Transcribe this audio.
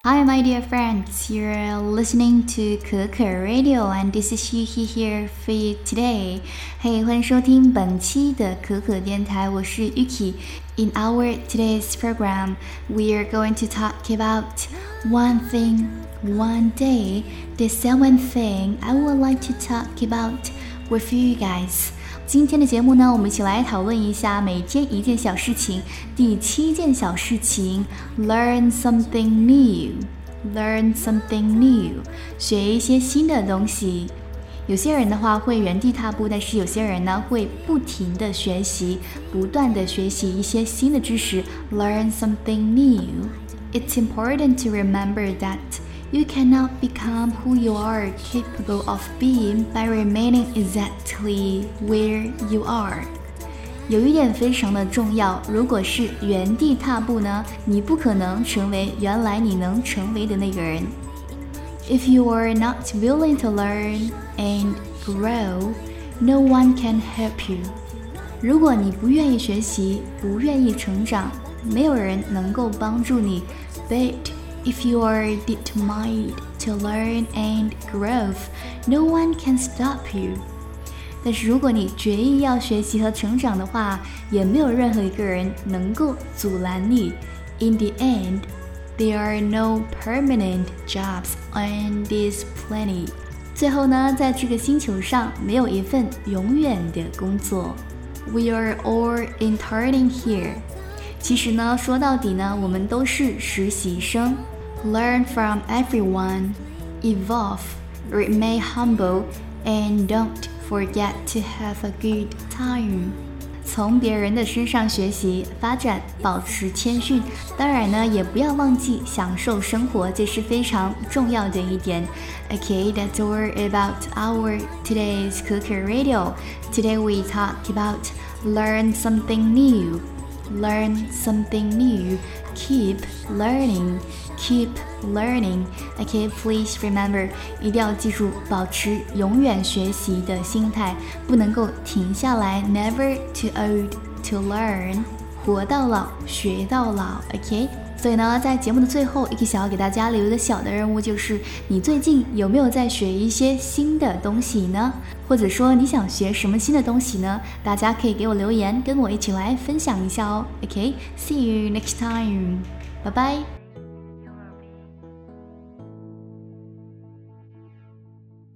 Hi, my dear friends. You're listening to 可可 Radio, and this is Yuki here for you today. Hey, 欢迎收听本期的可可电台，我是 Yuki。In our today's program, we are going to talk about one thing, one day, the seventh thing I would like to talk about with you guys.今天的节目呢，我们一起来讨论一下每天一件小事情，第7件小事情 Learn something new Learn something new 学一些新的东西。有些人的话会原地踏步，但是有些人呢会不停的学习，不断的学习一些新的知识 Learn something new It's important to remember that You cannot become who you are capable of being by remaining exactly where you are. 有一点非常的重要，如果是原地踏步呢，你不可能成为原来你能成为的那个人。If you are not willing to learn and grow, no one can help you. 如果你不愿意学习，不愿意成长，没有人能够帮助你。But If you are determined to learn and grow, no one can stop you. 但是如果你决意要学习和成长的话，也没有任何一个人能够阻拦你。In the end, there are no permanent jobs on this planet. 最后呢，在这个星球上没有一份永远的工作。We are all interning here. 其实呢，说到底呢，我们都是实习生。Learn from everyone, evolve, remain humble, and don't forget to have a good time. 从别人的身上学习、发展，保持谦逊。当然呢，也不要忘记享受生活，这是非常重要的一点。Okay, that's all about our today's Cooker Radio. Today we talk about learn something new. Learn something new. Keep learning.Keep learning. Okay, please remember, 一定要记住，保持永远学习的心态，不能够停下来。Never too old to learn. 活到老，学到老。Okay. 所以呢，在节目的最后，一个想要给大家留的小的任务就是，你最近有没有在学一些新的东西呢？或者说你想学什么新的东西呢？大家可以给我留言，跟我一起来分享一下哦。Okay, see you next time. Bye bye.